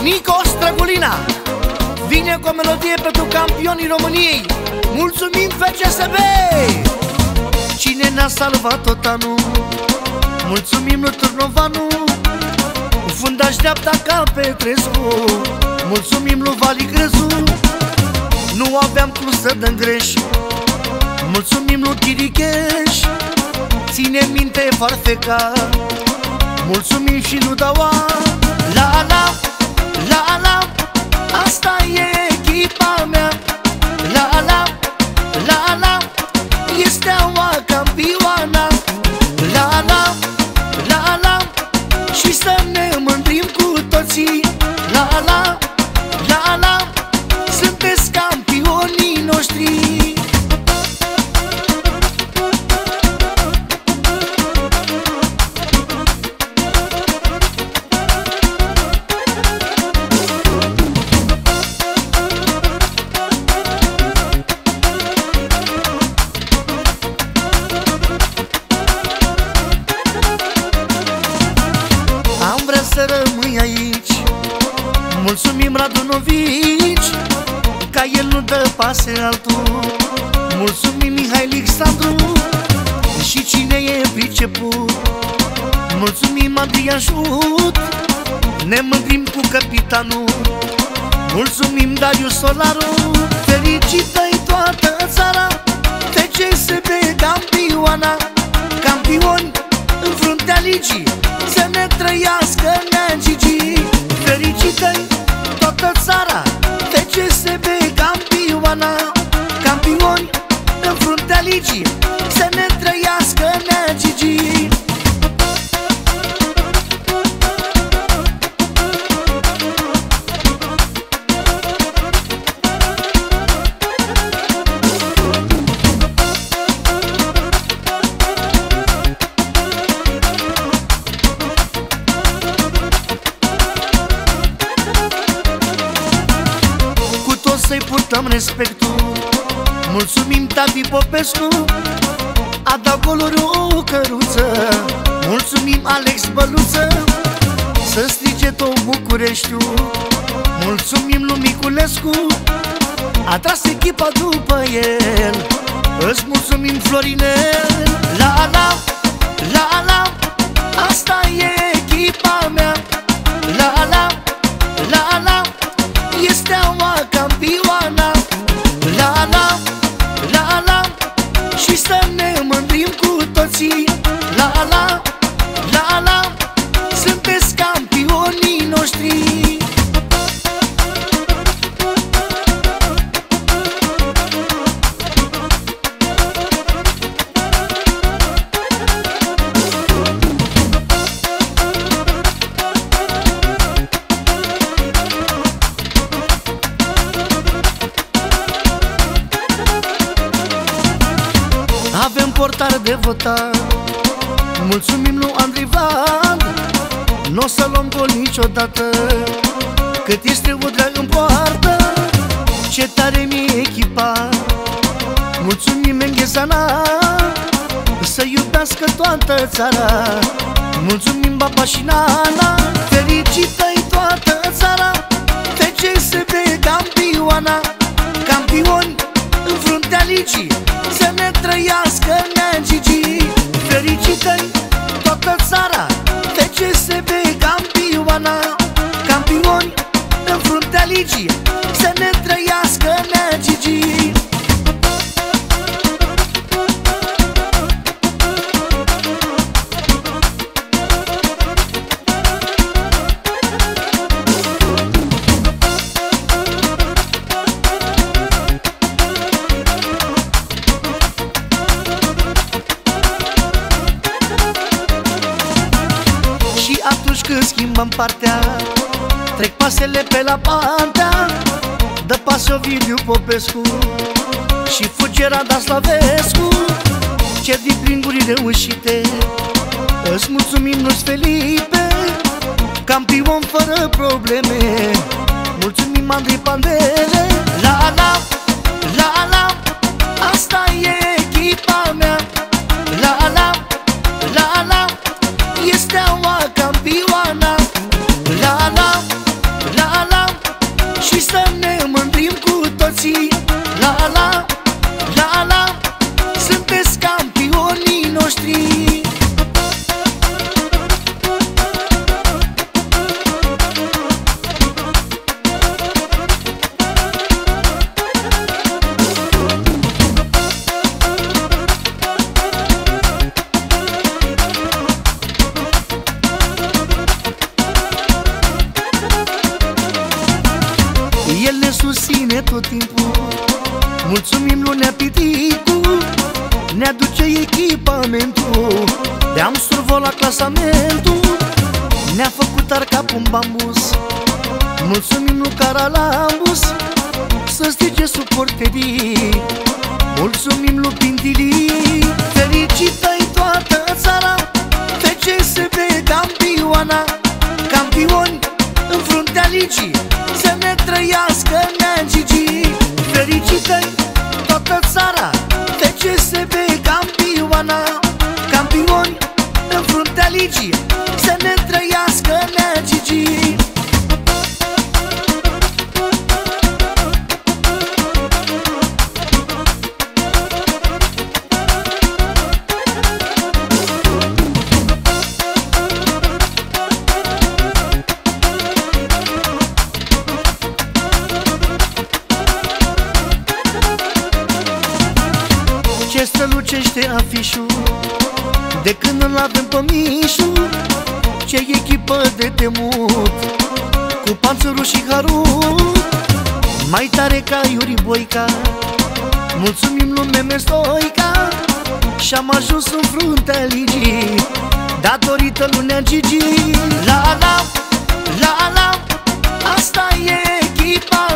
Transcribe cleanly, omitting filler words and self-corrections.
Nico Străgulina vine cu o melodie pentru campionii României. Mulțumim FCSB! Cine ne-a salvat tot anul? Mulțumim lui Târnovanu, fundaș dreapta ca Petrescu. Mulțumim lui Vali Crezu, nu aveam cum să dăm greș. Mulțumim lui Chiricheș, ține minte Farfeca. Mulțumim și lui Daua. La la, la la, asta e echipa mea. La la, la la, e Steaua campioana. La la, la la, și să ne mândrim cu toții. La la, la la, sunteți campionii noștri. Să rămâi aici. Mulțumim Radunovici, ca el nu dă pase altul. Mulțumim Mihai Alexandru și cine e priceput. Mulțumim Adrian Șut, ne mândrim cu capitanul. Mulțumim Darius Solaru, felicită-i toată țara. FCSB campioana, campioni în fruntea ligii. Să ne trăiască Nea Gigi, fericită-i toată țara. FCSB campioana, campioni în fruntea ligii. Să ne trăiască Nea Gigi. Să-i purtăm respectul. Mulțumim Tati Popescu, a dat goluri o căruță. Mulțumim Alex Băluță, să strige tot Bucureștiul. Mulțumim lui Miculescu, a tras echipa după el. Îți mulțumim Florinel. La la, la la, asta e echipa mea. La la, la la, e Steaua campioana. La la, la la, și să ne mândrim cu toții. La la, la la, sunteți campionii noștri. Avem portar de votat. Mulțumim lui Andrei Van, n-o să luăm gol niciodată. Cât este Udrea în poartă, ce tare mi-e echipa. Mulțumim Menghezana, să iubească toată țara. Mulțumim Baba și Nana, fericită-i toată țara. FCSB campioana, campioni în fruntea ligii. Să ne trăiască Nea Gigi, fericită-i toată țara. FCSB campioana, campioni în fruntea ligii. Să ne trăiască Nea Gigi. Atunci când schimbăm partea, trec pasele pe la Pantea. Dă pas Ovidiu Popescu și fuge Rada Slavescu. Cer din plin gurile ușite, îți mulțumim Luis Felipe, campion fără probleme. Mulțumim Andrei Pandele. La la, la la, asta e echipa mea. La la, la la, e Steaua campioana. La la, la tot timpul. Mulțumim lui Nea Piticu, ne aduce echipamentul, de-am survolat clasamentul, ne-a făcut arca un bambus. Mulțumim lui Caralambus, să stige suporterii. Mulțumim lui Pintilii, fericită-i toată țara, FCSB campioana, campioni în fruntea ligii, să ne trăiască Nea Gigi. Fericită-i toată țara, FCSB campioana, campioni în fruntea ligii, să ne trăiască Nea Gigi. Ce strălucește afișul de când îl avem pe Mișu, ce echipă de temut, cu panțărul și harul, mai tare ca Iuri Boica. Mulțumim lui Meme Stoica, și-am ajuns în fruntea ligii, datorită lui Nea Gigi. La la, la la, asta e echipa